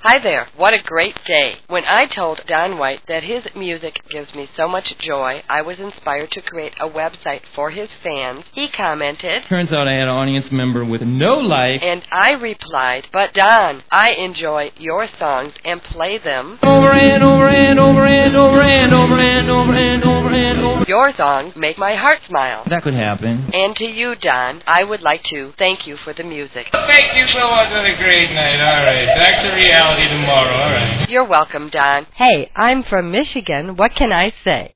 Hi there, what a great day. When I told Don White that his music gives me so much joy, I was inspired to create a website for his fans. He commented, "Turns out I had an audience member with no life." And I replied, "But Don, I enjoy your songs and play them over and over and over and over and over and over and over and over. Your songs make my heart smile." That could happen. And to you, Don, I would like to thank you for the music. Thank you so much. What a great night. All right, back to reality tomorrow. All right. You're welcome, Don. Hey, I'm from Michigan. What can I say?